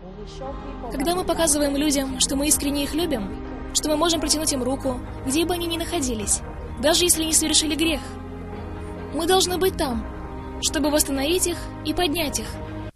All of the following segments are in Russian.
Когда мы показываем людям, что мы искренне их любим, что мы можем протянуть им руку, где бы они ни находились, даже если они совершили грех, мы должны быть там, чтобы восстановить их и поднять их.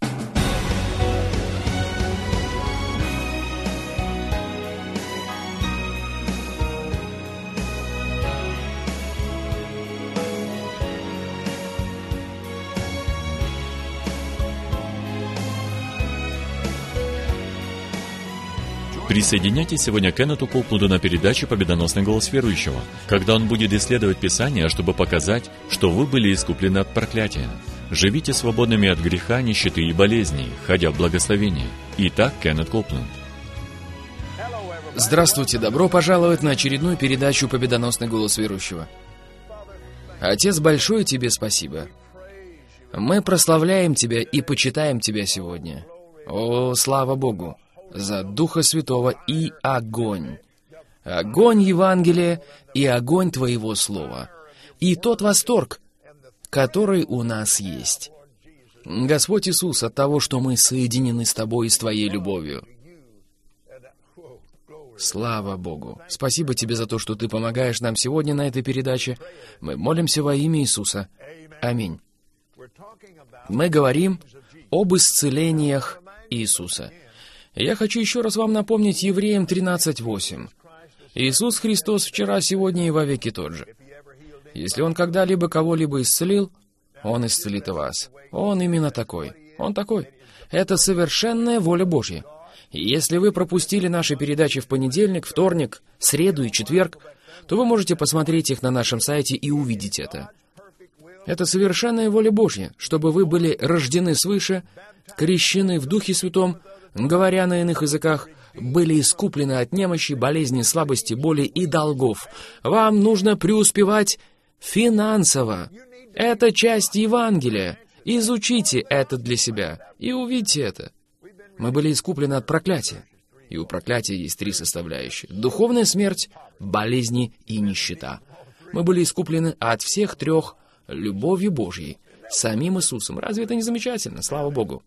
Присоединяйтесь сегодня к Кеннету Копланду на передаче «Победоносный голос верующего», когда он будет исследовать Писание, чтобы показать, что вы были искуплены от проклятия. Живите свободными от греха, нищеты и болезней, ходя в благословение. Итак, Кеннет Копланд. Здравствуйте, добро пожаловать на очередную передачу «Победоносный голос верующего». Отец, большое тебе спасибо. Мы прославляем Тебя и почитаем Тебя сегодня. О, слава Богу! За Духа Святого и огонь. Огонь Евангелия и огонь Твоего Слова. И тот восторг, который у нас есть. Господь Иисус, от того, что мы соединены с Тобой и с Твоей любовью. Слава Богу. Спасибо Тебе за то, что Ты помогаешь нам сегодня на этой передаче. Мы молимся во имя Иисуса. Аминь. Мы говорим об исцелениях Иисуса. Я хочу еще раз вам напомнить Евреям 13:8. Иисус Христос вчера, сегодня и вовеки тот же. Если Он когда-либо кого-либо исцелил, Он исцелит и вас. Он именно такой. Он такой. Это совершенная воля Божья. И если вы пропустили наши передачи в понедельник, вторник, среду и четверг, то вы можете посмотреть их на нашем сайте и увидеть это. Это совершенная воля Божья, чтобы вы были рождены свыше, крещены в Духе Святом, говоря на иных языках, были искуплены от немощи, болезни, слабости, боли и долгов. Вам нужно преуспевать финансово. Это часть Евангелия. Изучите это для себя и увидите это. Мы были искуплены от проклятия. И у проклятия есть три составляющие. Духовная смерть, болезни и нищета. Мы были искуплены от всех трех любовью Божьей, самим Иисусом. Разве это не замечательно? Слава Богу.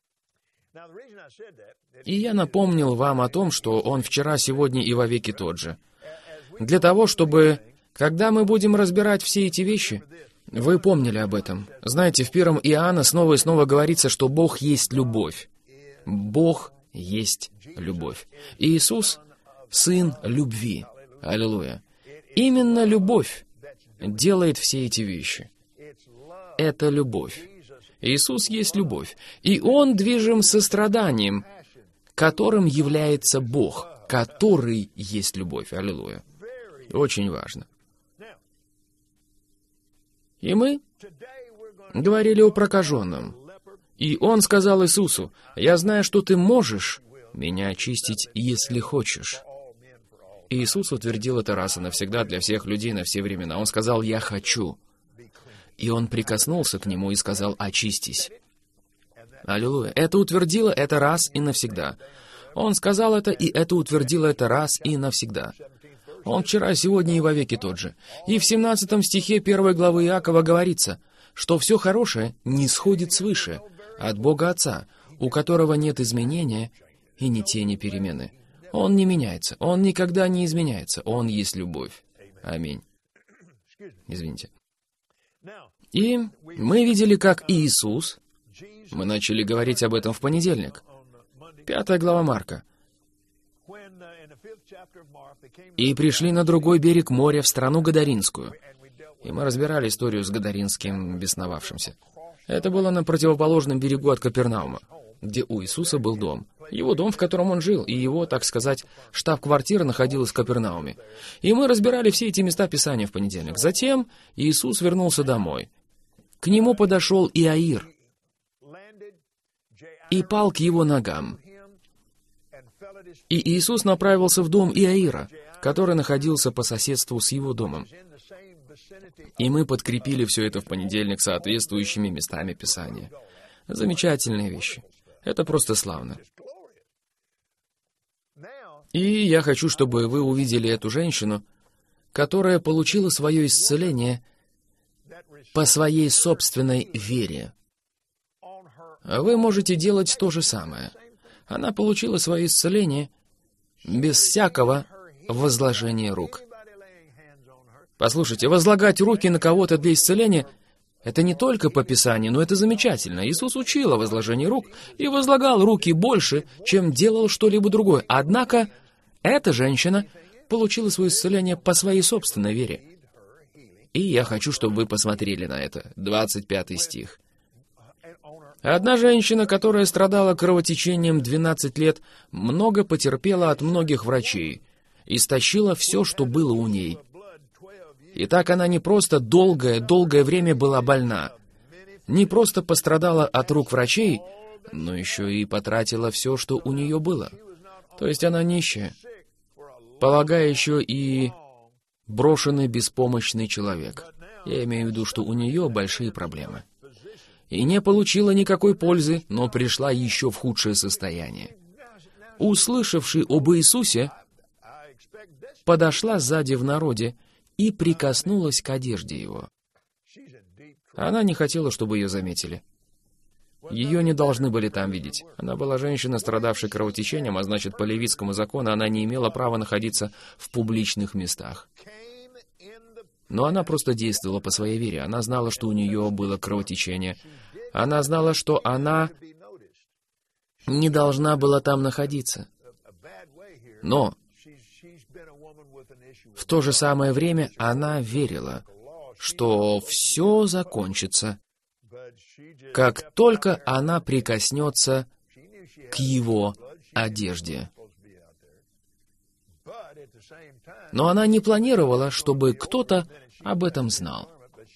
И я напомнил вам о том, что Он вчера, сегодня и вовеки тот же. Для того, чтобы, когда мы будем разбирать все эти вещи, вы помнили об этом. Знаете, в 1 Иоанна снова и снова говорится, что Бог есть любовь. Бог есть любовь. И Иисус — Сын любви. Аллилуйя. Именно любовь делает все эти вещи. Это любовь. Иисус есть любовь, и Он движим состраданием, которым является Бог, который есть любовь. Аллилуйя. Очень важно. И мы говорили о прокаженном. И Он сказал Иисусу: «Я знаю, что ты можешь меня очистить, если хочешь». И Иисус утвердил это раз и навсегда для всех людей на все времена. Он сказал: «Я хочу». И Он прикоснулся к нему и сказал: «Очистись». Аллилуйя. Это утвердило это раз и навсегда. Он сказал это, и это утвердило это раз и навсегда. Он вчера, сегодня и вовеки тот же. И в 17 стихе 1 главы Иакова говорится, что все хорошее не сходит свыше, от Бога Отца, у которого нет изменения и ни тени перемены. Он не меняется, Он никогда не изменяется, Он есть любовь. Аминь. Извините. И мы видели, как Иисус, мы начали говорить об этом в понедельник, 5 глава Марка, и пришли на другой берег моря, в страну Гадаринскую. И мы разбирали историю с Гадаринским бесновавшимся. Это было на противоположном берегу от Капернаума, где у Иисуса был дом. Его дом, в котором Он жил, и его, так сказать, штаб-квартира находилась в Капернауме. И мы разбирали все эти места Писания в понедельник. Затем Иисус вернулся домой. К Нему подошел Иаир и пал к Его ногам. И Иисус направился в дом Иаира, который находился по соседству с Его домом. И мы подкрепили все это в понедельник соответствующими местами Писания. Замечательные вещи. Это просто славно. И я хочу, чтобы вы увидели эту женщину, которая получила свое исцеление по своей собственной вере. Вы можете делать то же самое. Она получила свое исцеление без всякого возложения рук. Послушайте, возлагать руки на кого-то для исцеления — это не только по Писанию, но это замечательно. Иисус учил о возложении рук и возлагал руки больше, чем делал что-либо другое. Однако эта женщина получила свое исцеление по своей собственной вере. И я хочу, чтобы вы посмотрели на это. 25 стих. Одна женщина, которая страдала кровотечением 12 лет, много потерпела от многих врачей, истощила все, что было у ней. И так она не просто долгое время была больна, не просто пострадала от рук врачей, но еще и потратила все, что у нее было. То есть она нищая, полагая еще и брошенный беспомощный человек. Я имею в виду, что у нее большие проблемы. И не получила никакой пользы, но пришла еще в худшее состояние. Услышавший об Иисусе, подошла сзади в народе и прикоснулась к одежде его. Она не хотела, чтобы ее заметили. Ее не должны были там видеть. Она была женщина, страдавшая кровотечением, а значит, по левитскому закону она не имела права находиться в публичных местах. Но она просто действовала по своей вере. Она знала, что у нее было кровотечение. Она знала, что она не должна была там находиться. Но в то же самое время она верила, что все закончится, как только она прикоснется к его одежде. Но она не планировала, чтобы кто-то об этом знал.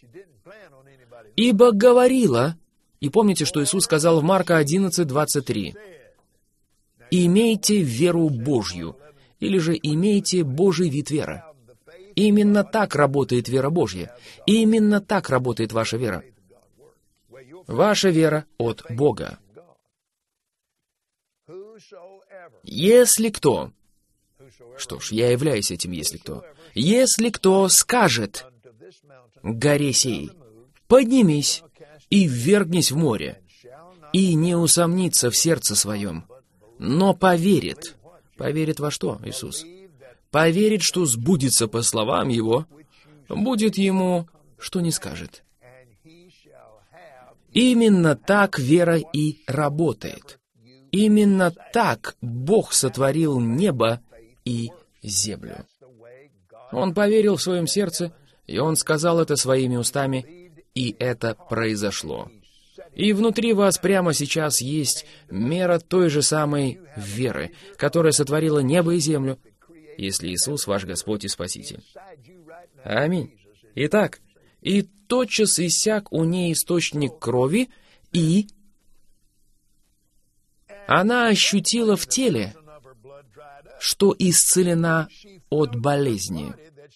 «Ибо говорила», и помните, что Иисус сказал в Марка 11:23, «имейте веру Божью», или же «имейте Божий вид веры». Именно так работает вера Божья. Именно так работает ваша вера. Ваша вера от Бога. Если кто... Что ж, я являюсь этим «если кто». Если кто скажет горе сей, поднимись и ввергнись в море, и не усомнится в сердце своем, но поверит. Поверит во что, Иисус? Поверит, что сбудется по словам Его, будет ему, что не скажет. Именно так вера и работает. Именно так Бог сотворил небо и землю. Он поверил в своем сердце, и Он сказал это своими устами, и это произошло. И внутри вас прямо сейчас есть мера той же самой веры, которая сотворила небо и землю, если Иисус ваш Господь и Спаситель. Аминь. Итак, и тотчас иссяк у ней источник крови, и она ощутила в теле, что исцелена от болезни.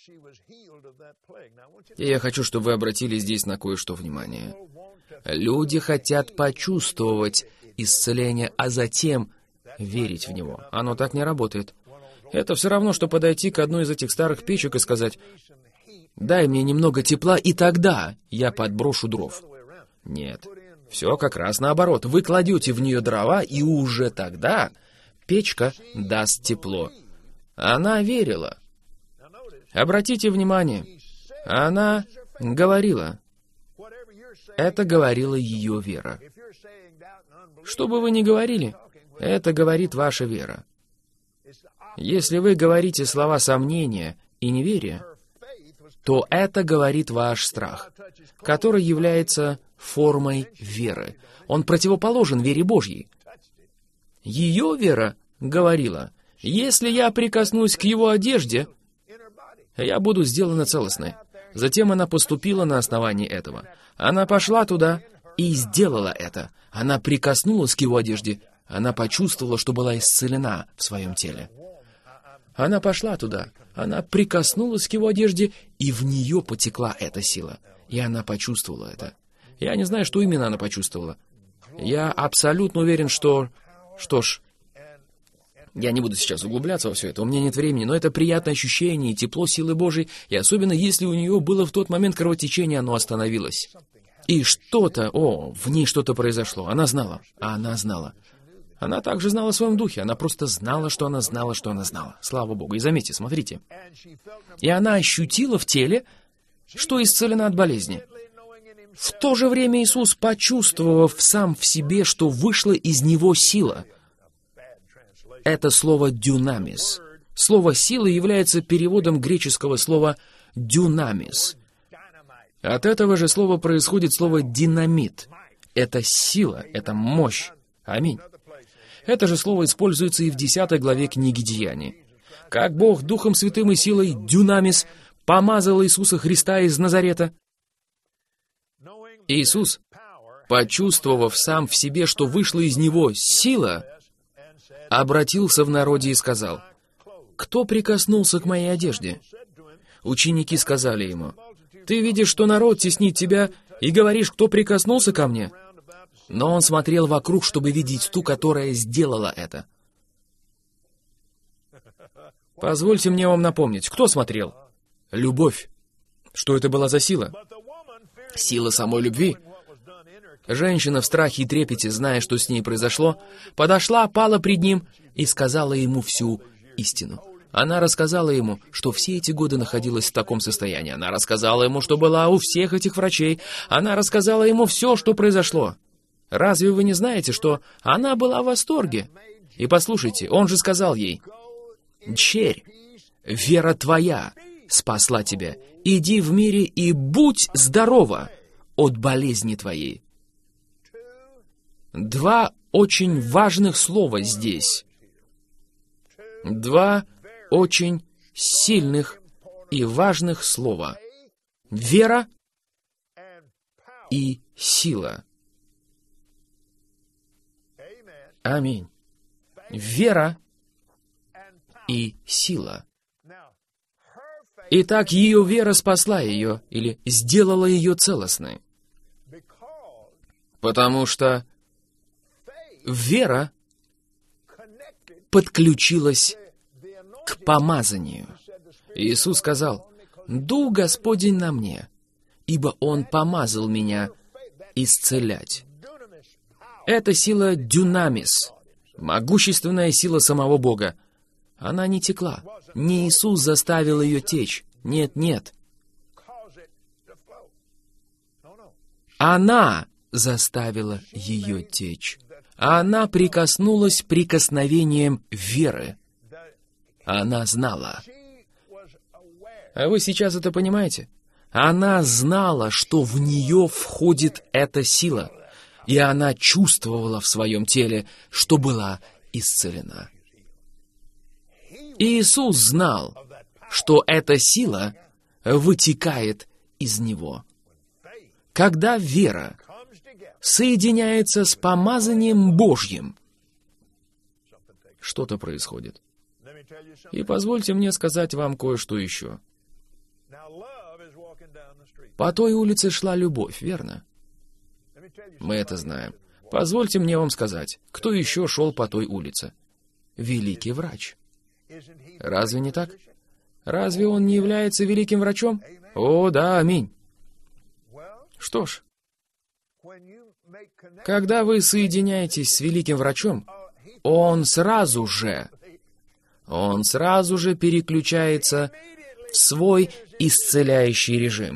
И я хочу, чтобы вы обратили здесь на кое-что внимание. Люди хотят почувствовать исцеление, а затем верить в него. Оно так не работает. Это все равно, что подойти к одной из этих старых печек и сказать: «Дай мне немного тепла, и тогда я подброшу дров». Нет, все как раз наоборот. Вы кладете в нее дрова, и уже тогда печка даст тепло. Она верила. Обратите внимание, она говорила. Это говорила ее вера. Что бы вы ни говорили, это говорит ваша вера. Если вы говорите слова сомнения и неверия, то это говорит ваш страх, который является формой веры. Он противоположен вере Божьей. Ее вера говорила: «Если я прикоснусь к его одежде, я буду сделана целостной». Затем она поступила на основании этого. Она пошла туда и сделала это. Она прикоснулась к его одежде. Она почувствовала, что была исцелена в своем теле. Она пошла туда. Она прикоснулась к его одежде, и в нее потекла эта сила. И она почувствовала это. Я не знаю, что именно она почувствовала. Я абсолютно уверен, что... Что ж, я не буду сейчас углубляться во все это, у меня нет времени, но это приятное ощущение и тепло силы Божьей, и особенно если у нее было в тот момент кровотечение, оно остановилось. И что-то, в ней что-то произошло. Она знала. Она также знала в своем духе. Она просто знала, что она знала, что она знала. Слава Богу. И заметьте, смотрите. И она ощутила в теле, что исцелена от болезни. В то же время Иисус, почувствовав сам в себе, что вышла из него сила. Это слово «дюнамис». Слово «сила» является переводом греческого слова «дюнамис». От этого же слова происходит слово «динамит». Это сила, это мощь. Аминь. Это же слово используется и в 10 главе книги Деяний. Как Бог Духом Святым и силой «дюнамис» помазал Иисуса Христа из Назарета. Иисус, почувствовав сам в себе, что вышла из него сила, обратился в народе и сказал: «Кто прикоснулся к моей одежде?» Ученики сказали ему: «Ты видишь, что народ теснит тебя, и говоришь, кто прикоснулся ко мне?» Но он смотрел вокруг, чтобы видеть ту, которая сделала это. Позвольте мне вам напомнить, кто смотрел? Любовь. Что это была за сила? Сила самой любви. Женщина в страхе и трепете, зная, что с ней произошло, подошла, пала пред ним и сказала ему всю истину. Она рассказала ему, что все эти годы находилась в таком состоянии. Она рассказала ему, что была у всех этих врачей. Она рассказала ему все, что произошло. Разве вы не знаете, что она была в восторге? И послушайте, он же сказал ей: «Дщерь, вера твоя спасла тебя. Иди в мире и будь здорова от болезни твоей». Два очень важных слова здесь. Два очень сильных и важных слова. Вера и сила. Аминь. Вера и сила. Итак, ее вера спасла ее, или сделала ее целостной. Потому что вера подключилась к помазанию. Иисус сказал: «Дух Господень на мне, ибо Он помазал меня исцелять». Это сила дюнамис, могущественная сила самого Бога. Она не текла. Не Иисус заставил ее течь. Нет, нет. Она заставила ее течь. Она прикоснулась прикосновением веры. Она знала. А вы сейчас это понимаете? Она знала, что в нее входит эта сила. И она чувствовала в своем теле, что была исцелена. Иисус знал, что эта сила вытекает из Него. Когда вера соединяется с помазанием Божьим, что-то происходит. И позвольте мне сказать вам кое-что еще. По той улице шла любовь, верно? Мы это знаем. Позвольте мне вам сказать, кто еще шел по той улице? Великий врач. Разве не так? Разве он не является великим врачом? О, да, аминь. Что ж, когда вы соединяетесь с великим врачом, он сразу же переключается в свой исцеляющий режим.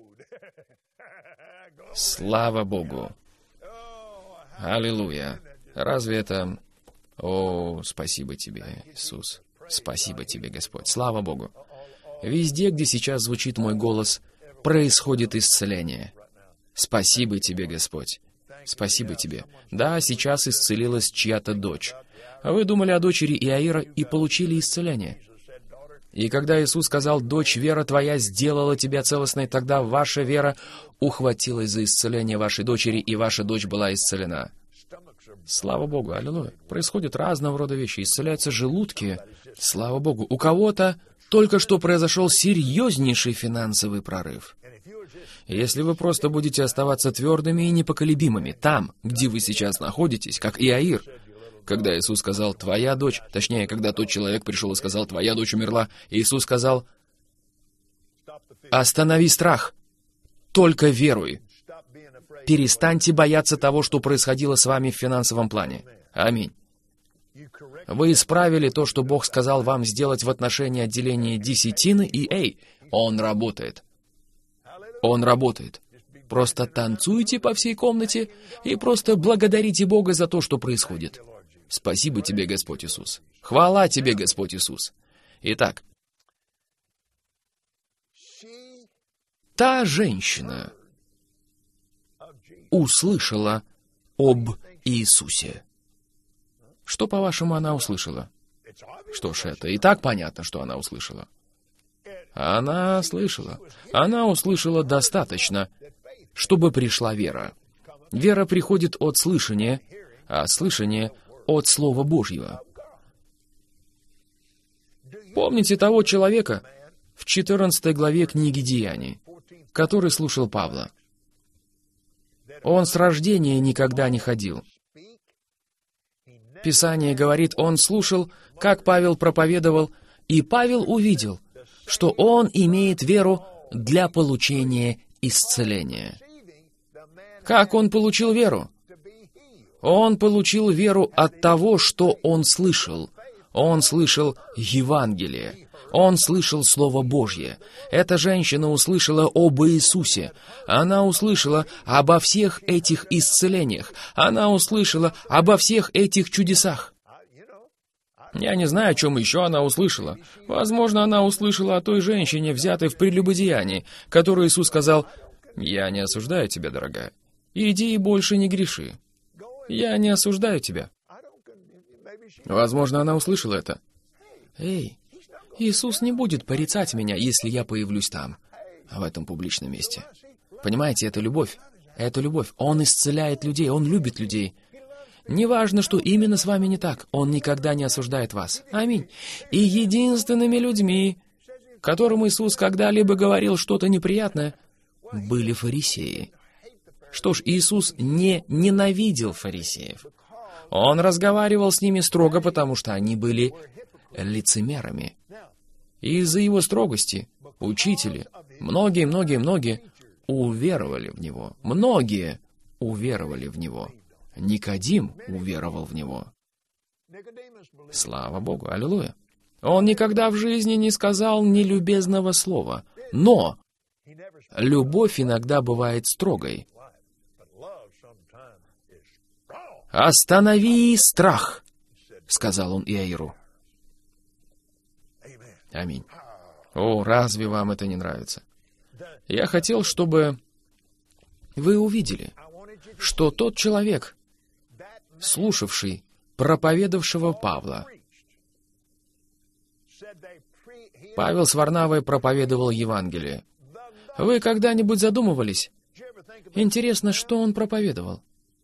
Слава Богу! Аллилуйя! Разве это... О, спасибо тебе, Иисус! Спасибо тебе, Господь! Слава Богу! Везде, где сейчас звучит мой голос, происходит исцеление. Спасибо тебе, Господь! Спасибо тебе! Да, сейчас исцелилась чья-то дочь. А вы думали о дочери Иаира и получили исцеление. И когда Иисус сказал: «Дочь, вера твоя сделала тебя целостной», тогда ваша вера ухватилась за исцеление вашей дочери, и ваша дочь была исцелена. Слава Богу, аллилуйя. Происходят разного рода вещи, исцеляются желудки. Слава Богу, у кого-то только что произошел серьезнейший финансовый прорыв. Если вы просто будете оставаться твердыми и непоколебимыми там, где вы сейчас находитесь, как Иаир, когда Иисус сказал: «Твоя дочь», точнее, когда тот человек пришел и сказал: «Твоя дочь умерла», Иисус сказал: «Останови страх, только веруй. Перестаньте бояться того, что происходило с вами в финансовом плане». Аминь. Вы исправили то, что Бог сказал вам сделать в отношении отделения десятины, и, Он работает. Он работает. Просто танцуйте по всей комнате и просто благодарите Бога за то, что происходит. Спасибо тебе, Господь Иисус. Хвала тебе, Господь Иисус. Итак, та женщина услышала об Иисусе. Что, по-вашему, она услышала? Что ж, это и так понятно, что она услышала. Она услышала достаточно, чтобы пришла вера. Вера приходит от слышания, а слышание от Слова Божьего. Помните того человека в 14 главе книги Деяний, который слушал Павла? Он с рождения никогда не ходил. Писание говорит, он слушал, как Павел проповедовал, и Павел увидел, что он имеет веру для получения исцеления. Как он получил веру? Он получил веру от того, что он слышал. Он слышал Евангелие. Он слышал Слово Божье. Эта женщина услышала об Иисусе. Она услышала обо всех этих исцелениях. Она услышала обо всех этих чудесах. Я не знаю, о чем еще она услышала. Возможно, она услышала о той женщине, взятой в прелюбодеянии, которой Иисус сказал: «Я не осуждаю тебя, дорогая. Иди и больше не греши. Я не осуждаю тебя». Возможно, она услышала это. Иисус не будет порицать меня, если я появлюсь там, в этом публичном месте. Понимаете, это любовь. Это любовь. Он исцеляет людей, Он любит людей. Неважно, что именно с вами не так, Он никогда не осуждает вас. Аминь. И единственными людьми, которым Иисус когда-либо говорил что-то неприятное, были фарисеи. Что ж, Иисус не ненавидел фарисеев. Он разговаривал с ними строго, потому что они были лицемерами. И из-за его строгости учители, многие уверовали в Него. Многие уверовали в Него. Никодим уверовал в Него. Слава Богу, аллилуйя. Он никогда в жизни не сказал нелюбезного слова. Но любовь иногда бывает строгой. «Останови страх», — сказал он Иаиру. Аминь. О, разве вам это не нравится? Я хотел, чтобы вы увидели, что тот человек, слушавший проповедовавшего Павла, Павел с Варнавой проповедовал Евангелие. Вы когда-нибудь задумывались? Интересно, что он проповедовал?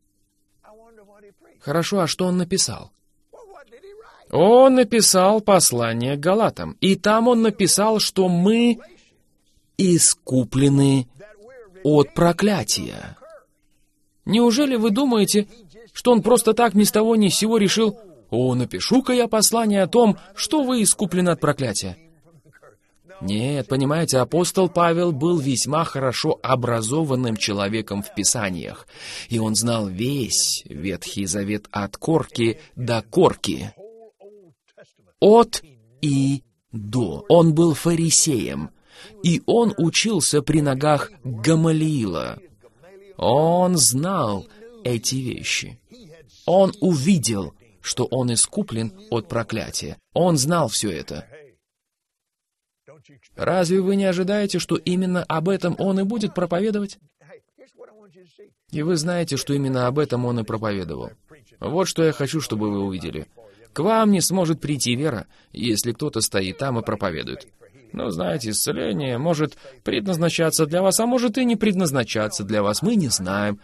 Хорошо, а что он написал? Он написал послание к Галатам, и там он написал, что мы искуплены от проклятия. Неужели вы думаете, что он просто так ни с того ни с сего решил: напишу-ка я послание о том, что вы искуплены от проклятия? Нет, понимаете, апостол Павел был весьма хорошо образованным человеком в Писаниях, и он знал весь Ветхий Завет от корки до корки. От и до. Он был фарисеем, и он учился при ногах Гамалиила. Он знал эти вещи. Он увидел, что он искуплен от проклятия. Он знал все это. Разве вы не ожидаете, что именно об этом он и будет проповедовать? И вы знаете, что именно об этом он и проповедовал. Вот что я хочу, чтобы вы увидели. К вам не сможет прийти вера, если кто-то стоит там и проповедует. Но знаете, исцеление может предназначаться для вас, а может и не предназначаться для вас. Мы не знаем.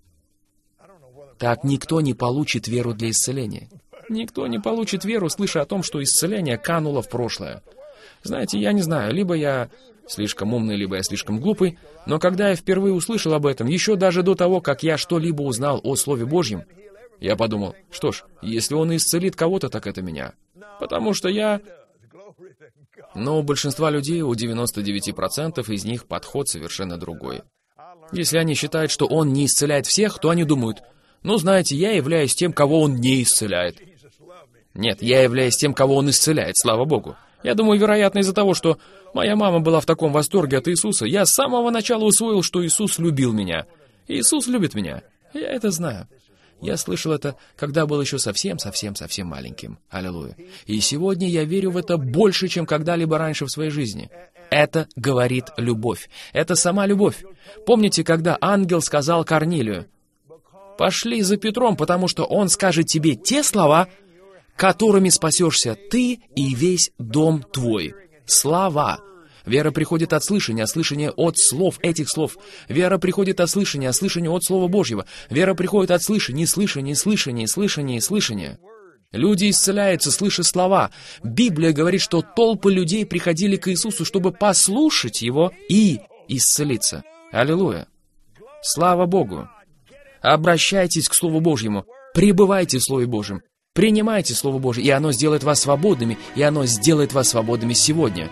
Так никто не получит веру для исцеления. Никто не получит веру, слыша о том, что исцеление кануло в прошлое. Знаете, я не знаю, либо я слишком умный, либо я слишком глупый, но когда я впервые услышал об этом, еще даже до того, как я что-либо узнал о Слове Божьем, я подумал: что ж, если он исцелит кого-то, так это меня. Потому что я... Но у большинства людей, у 99% из них подход совершенно другой. Если они считают, что он не исцеляет всех, то они думают: ну, знаете, я являюсь тем, кого он не исцеляет. Нет, я являюсь тем, кого Он исцеляет, слава Богу. Я думаю, вероятно, из-за того, что моя мама была в таком восторге от Иисуса, я с самого начала усвоил, что Иисус любил меня. Иисус любит меня. Я это знаю. Я слышал это, когда был еще совсем маленьким. Аллилуйя. И сегодня я верю в это больше, чем когда-либо раньше в своей жизни. Это говорит любовь. Это сама любовь. Помните, когда ангел сказал Корнилию: «Пошли за Петром, потому что он скажет тебе те слова, которыми спасешься ты и весь дом твой». Слова. Вера приходит от слышания, а слышание от слов, этих слов. Вера приходит от слышания, а слышание от Слова Божьего. Вера приходит от слышания, слышания. Люди исцеляются, слыша слова. Библия говорит, что толпы людей приходили к Иисусу, чтобы послушать Его и исцелиться. Аллилуйя. Слава Богу. Обращайтесь к Слову Божьему. Пребывайте в Слове Божьем. Принимайте Слово Божье, и оно сделает вас свободными, и оно сделает вас свободными сегодня.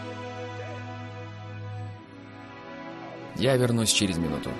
Я вернусь через минуту.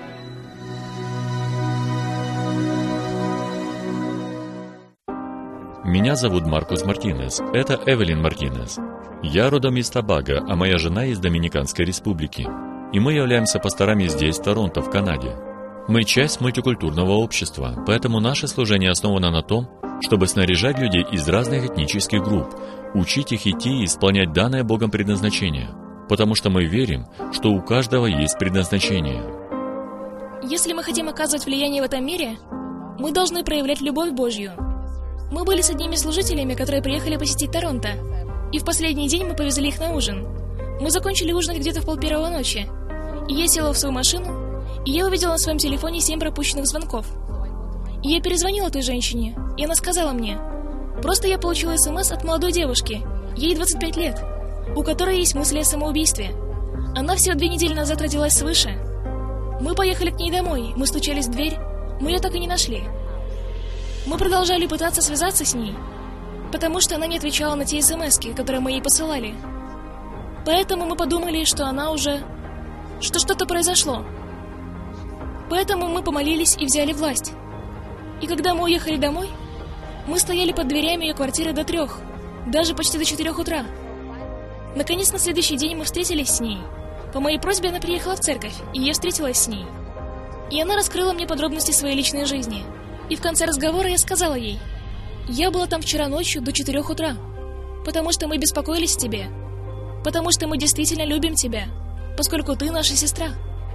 Меня зовут Маркус Мартинес. Это Эвелин Мартинес. Я родом из Тобаго, а моя жена из Доминиканской Республики. И мы являемся пасторами здесь, в Торонто, в Канаде. Мы часть мультикультурного общества, поэтому наше служение основано на том, чтобы снаряжать людей из разных этнических групп, учить их идти и исполнять данное Богом предназначение. Потому что мы верим, что у каждого есть предназначение. Если мы хотим оказывать влияние в этом мире, мы должны проявлять любовь Божью. Мы были с одними служителями, которые приехали посетить Торонто, и в последний день мы повезли их на ужин. Мы закончили ужинать где-то в 1:30 ночи, и я села в свою машину, и я увидела на своем телефоне 7 пропущенных звонков. И я перезвонила той женщине, и она сказала мне: «Просто я получила СМС от молодой девушки, ей 25 лет, у которой есть мысли о самоубийстве. Она всего 2 недели назад родилась свыше. Мы поехали к ней домой, мы стучались в дверь, мы ее так и не нашли. Мы продолжали пытаться связаться с ней, потому что она не отвечала на те СМСки, которые мы ей посылали. Поэтому мы подумали, что что что-то произошло. Поэтому мы помолились и взяли власть. И когда мы уехали домой, мы стояли под дверями ее квартиры до 3, даже почти до 4 утра. Наконец, на следующий день мы встретились с ней. По моей просьбе она приехала в церковь, и я встретилась с ней. И она раскрыла мне подробности своей личной жизни. И в конце разговора я сказала ей: «Я была там вчера ночью до 4 утра, потому что мы беспокоились о тебе, потому что мы действительно любим тебя, поскольку ты наша сестра».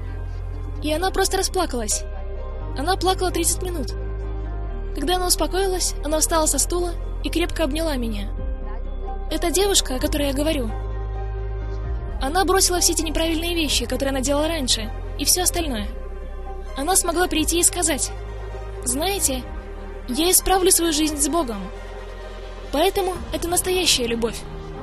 И она просто расплакалась. Она плакала 30 минут. Когда она успокоилась, она встала со стула и крепко обняла меня. Это девушка, о которой я говорю. Она бросила все эти неправильные вещи, которые она делала раньше, и все остальное. Она смогла прийти и сказать: «Знаете, я исправлю свою жизнь с Богом». Поэтому это настоящая любовь.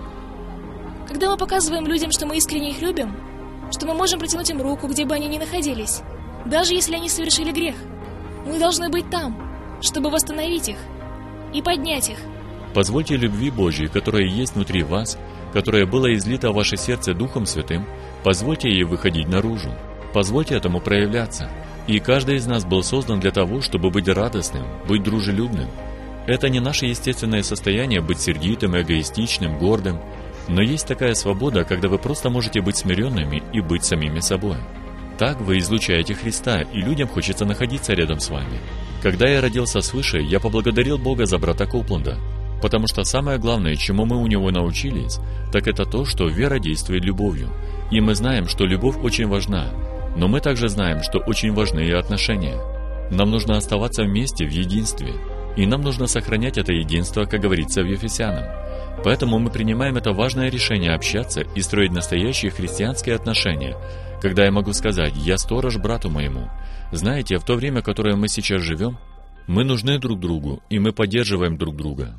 Когда мы показываем людям, что мы искренне их любим, что мы можем протянуть им руку, где бы они ни находились, даже если они совершили грех, мы должны быть там, чтобы восстановить их и поднять их. Позвольте любви Божьей, которая есть внутри вас, которая была излита в ваше сердце Духом Святым, позвольте ей выходить наружу. Позвольте этому проявляться. И каждый из нас был создан для того, чтобы быть радостным, быть дружелюбным. Это не наше естественное состояние быть сердитым, эгоистичным, гордым. Но есть такая свобода, когда вы просто можете быть смиренными и быть самими собой. Так вы излучаете Христа, и людям хочется находиться рядом с вами. Когда я родился свыше, я поблагодарил Бога за брата Копланда, потому что самое главное, чему мы у него научились, так это то, что вера действует любовью. И мы знаем, что любовь очень важна, но мы также знаем, что очень важны и отношения. Нам нужно оставаться вместе в единстве, и нам нужно сохранять это единство, как говорится в Ефесянам. Поэтому мы принимаем это важное решение общаться и строить настоящие христианские отношения, когда я могу сказать: «Я сторож брату моему». Знаете, в то время, в которое мы сейчас живем, мы нужны друг другу, и мы поддерживаем друг друга.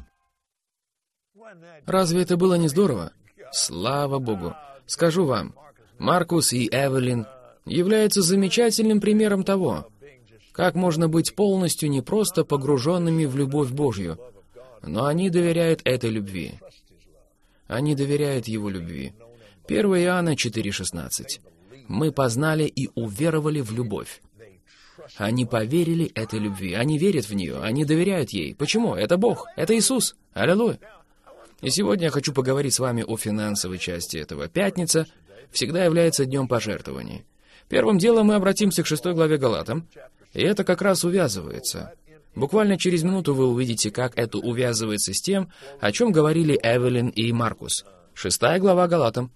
Разве это было не здорово? Слава Богу! Скажу вам, Маркус и Эвелин являются замечательным примером того, как можно быть полностью не просто погруженными в любовь Божью, но они доверяют этой любви. Они доверяют Его любви. 1 Иоанна 4,16. «Мы познали и уверовали в любовь». Они поверили этой любви, они верят в нее, они доверяют ей. Почему? Это Бог, это Иисус. Аллилуйя! И сегодня я хочу поговорить с вами о финансовой части этого. Пятница всегда является днем пожертвований. Первым делом мы обратимся к 6 главе Галатам, и это как раз увязывается. Буквально через минуту вы увидите, как это увязывается с тем, о чем говорили Эвелин и Маркус. 6 глава Галатам.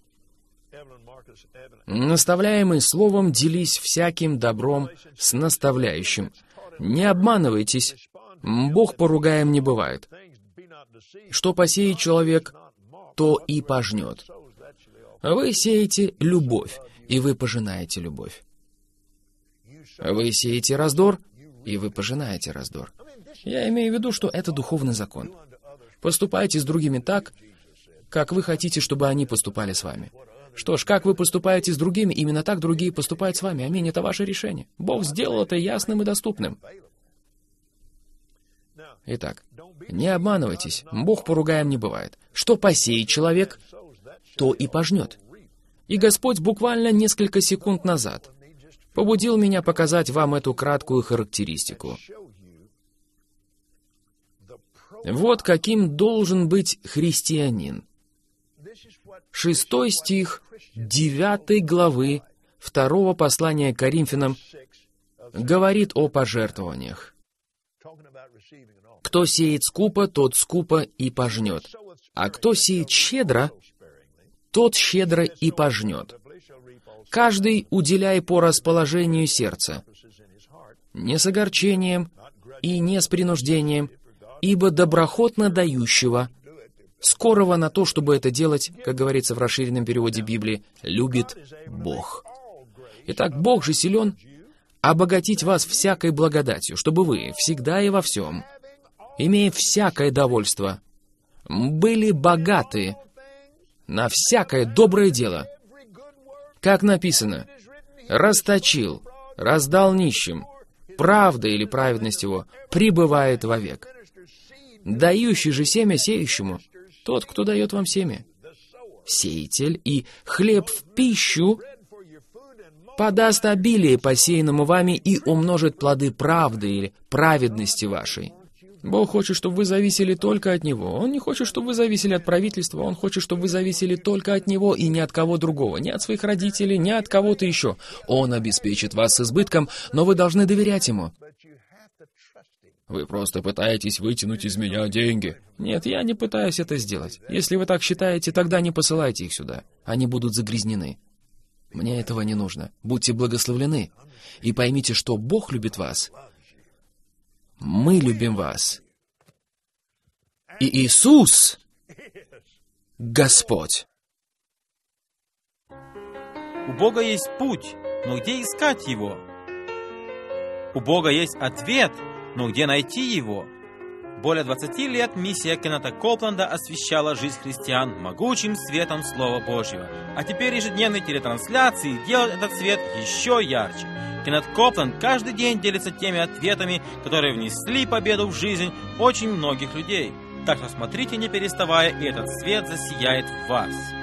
«Наставляемый словом, делись всяким добром с наставляющим. Не обманывайтесь, Бог поругаем не бывает. Что посеет человек, то и пожнет. Вы сеете любовь, и вы пожинаете любовь. Вы сеете раздор, и вы пожинаете раздор». Я имею в виду, что это духовный закон. Поступайте с другими так, как вы хотите, чтобы они поступали с вами. Что ж, как вы поступаете с другими, именно так другие поступают с вами. Аминь, это ваше решение. Бог сделал это ясным и доступным. Итак, не обманывайтесь, Бог поругаем не бывает. Что посеет человек, то и пожнет. И Господь буквально несколько секунд назад побудил меня показать вам эту краткую характеристику. Вот каким должен быть христианин. 6 стих 9 главы 2 послания к Коринфянам говорит о пожертвованиях. «Кто сеет скупо, тот скупо и пожнет, а кто сеет щедро, тот щедро и пожнет. Каждый уделяй по расположению сердца, не с огорчением и не с принуждением, ибо доброхотно дающего, скорого на то, чтобы это делать, как говорится в расширенном переводе Библии, любит Бог». Итак, Бог же силен обогатить вас всякой благодатью, чтобы вы всегда и во всем, имея всякое довольство, были богаты на всякое доброе дело. Как написано: «Расточил, раздал нищим, правда или праведность его пребывает вовек. Дающий же семя сеющему, тот, кто дает вам семя. Сеятель и хлеб в пищу подаст обилие посеянному вами и умножит плоды правды или праведности вашей». Бог хочет, чтобы вы зависели только от Него. Он не хочет, чтобы вы зависели от правительства. Он хочет, чтобы вы зависели только от Него и ни от кого другого. Ни от своих родителей, ни от кого-то еще. Он обеспечит вас с избытком, но вы должны доверять Ему. Вы просто пытаетесь вытянуть из меня деньги. Нет, я не пытаюсь это сделать. Если вы так считаете, тогда не посылайте их сюда. Они будут загрязнены. Мне этого не нужно. Будьте благословлены. И поймите, что Бог любит вас. Мы любим вас. И Иисус — Господь. У Бога есть путь, но где искать его? У Бога есть ответ, но где найти его? Более 20 лет миссия Кеннета Копланда освещала жизнь христиан могучим светом Слова Божьего. А теперь ежедневные трансляции делают этот свет еще ярче. Кеннет Копланд каждый день делится теми ответами, которые внесли победу в жизнь очень многих людей. Так что смотрите, не переставая, и этот свет засияет в вас.